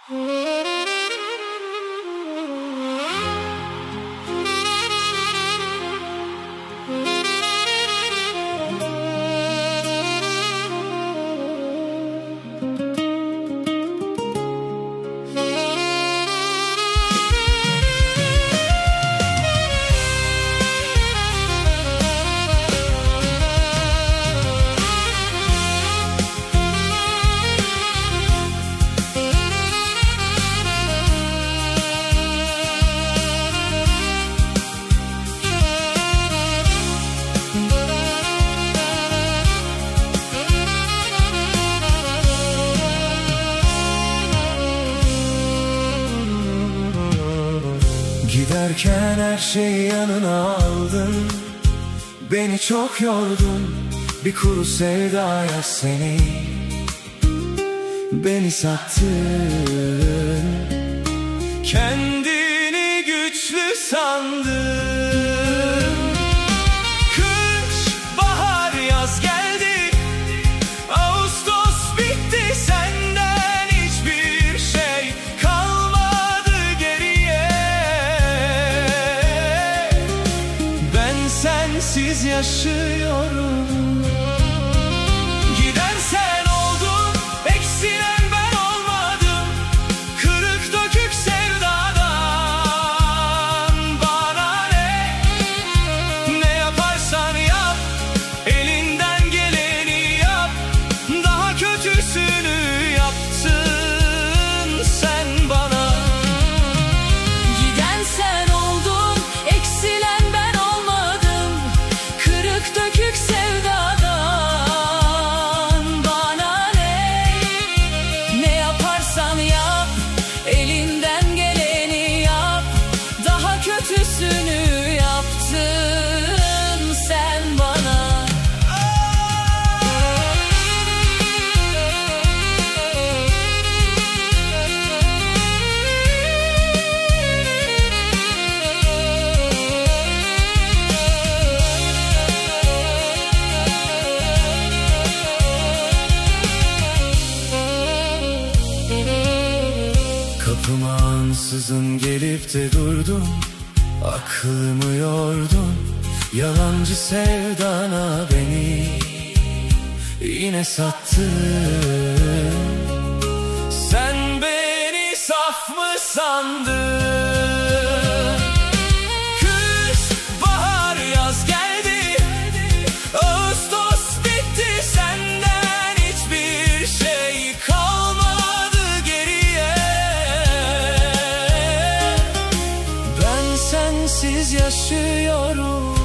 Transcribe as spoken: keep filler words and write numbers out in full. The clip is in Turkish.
Giderken her şeyi yanına aldın, beni çok yordun. Bir kuru sevdaya seni, beni sattın. Kendini güçlü sandın. Kış, bahar, yaz geldi, Ağustos bitti, senden hiçbir şey kalmadı geriye. Ben sensiz yaşıyorum. Giden sen oldun, eksilen ben olmadım. Kırık dökük sevdadan bana ne? Ne yaparsan yap, elinden geleni yap. Daha kötüsünü yaptın sen bana. Giden sen oldun, eksilen ben olmadım. Kırık dökük sevdadan bana ne? Ne yaparsan yap, elinden geleni yap. Daha kötüsünü yaptın sen bana. Kapıma ansızın gelip de durdun, aklımı yordun. Yalancı sevdana beni yine sattın. Sen beni saf mı sandın? Kış, bahar, yaz geldi, Ağustos bitti, senden hiçbir şey kalmadı geriye. Ben sensiz yaşıyorum.